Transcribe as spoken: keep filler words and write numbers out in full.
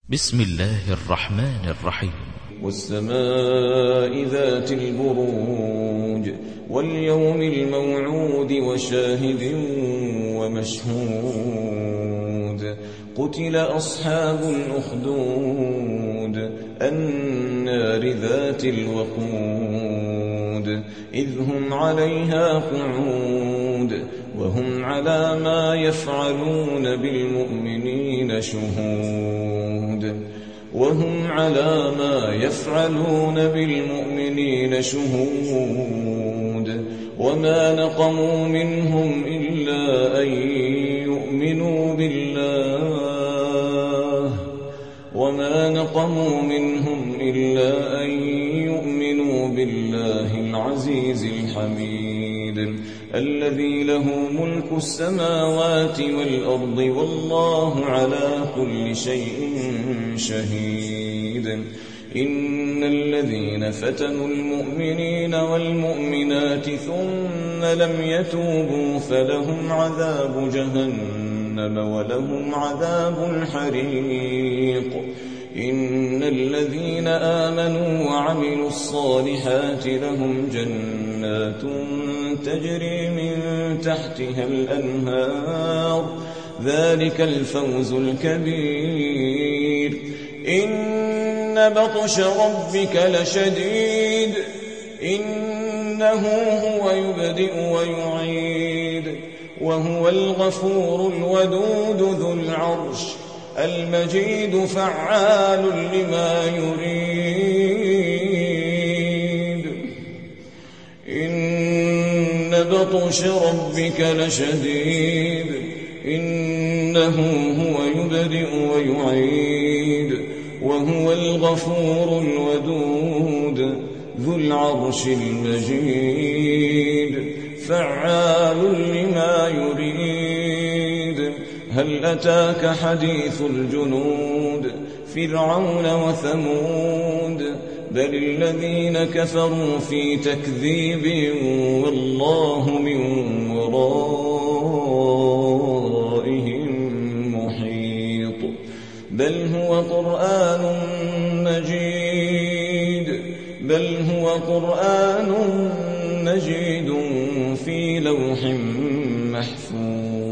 بسم الله الرحمن الرحيم. والسماء ذات البروج واليوم الموعود وشاهد ومشهود قتل أصحاب الأخدود النار ذات الوقود إذ هم عليها قعود وهم على ما يفعلون بالمؤمنين شهود وهم على ما يفعلون بالمؤمنين شهود وما نقموا منهم إلا أن يؤمنوا بالله وما نقموا منهم إلا أن يؤمنوا بالله العزيز الحميد الذي له ملك السماوات والأرض والله على كل شيء شهيد إن الذين فتنوا المؤمنين والمؤمنات ثم لم يتوبوا فلهم عذاب جهنم ولهم عذاب الحريق إن الذين آمنوا وعملوا الصالحات لهم جنات تجري من تحتها الأنهار ذلك الفوز الكبير إن بطش ربك لشديد إنه هو يبدئ ويعيد وهو الغفور الودود ذو العرش المجيد فعال لما يريد إن بطش ربك لشديد إنه هو يبدئ ويعيد وهو الغفور الودود ذو العرش المجيد فعال لما يريد هل أتاك حديث الجنود فرعون وثمود بل الذين كفروا في تكذيب والله من ورائهم محيط بل هو قرآن مجيد بل هو قرآن مجيد في لوح محفوظ